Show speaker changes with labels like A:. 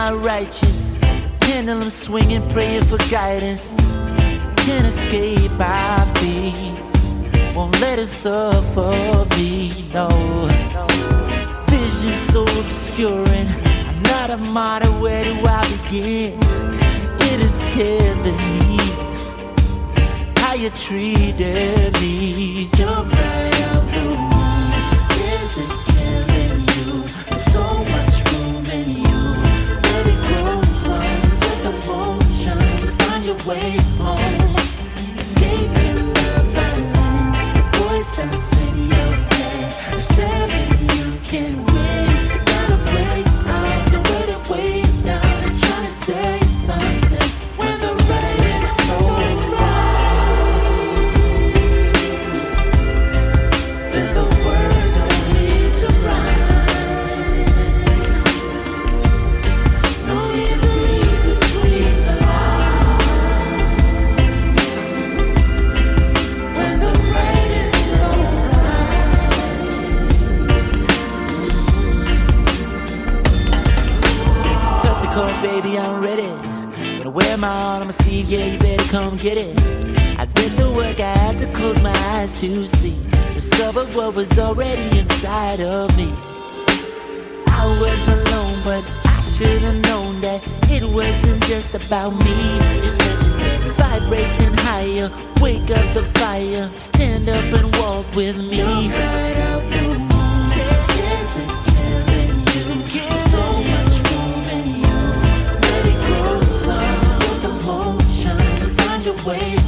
A: my righteous. Pendulum swinging, praying for guidance. Can't escape our feet. Won't let it suffer me, no. Vision so obscuring. I'm not a martyr, where do I begin? It is killing me how you treated me.
B: Jump right out the room. Is it killing you? There's so much room in you. Let it grow, son. Set the motion. Find your way home. Escaping the violence. The voice that's in your head is telling you can't win. Gotta break out. Don't let it weigh down. It's trying to say something when the writing's so right. Then the words don't need to rhyme. No need to read between the lines. When the writing's so
A: Cut the cord, baby, I'm ready. Gonna wear my heart on my sleeve, yeah, you better come get it. I did the work, I had to close my eyes to see. Discovered what was already inside of me. I was alone, but I should've known that it wasn't just about me. It's legendary. Vibrating higher, wake up the fire, stand up and walk with me.
B: jump right out the room. Is it killing you? There's so much room in you. Let it grow, son. Set the motion. Find your way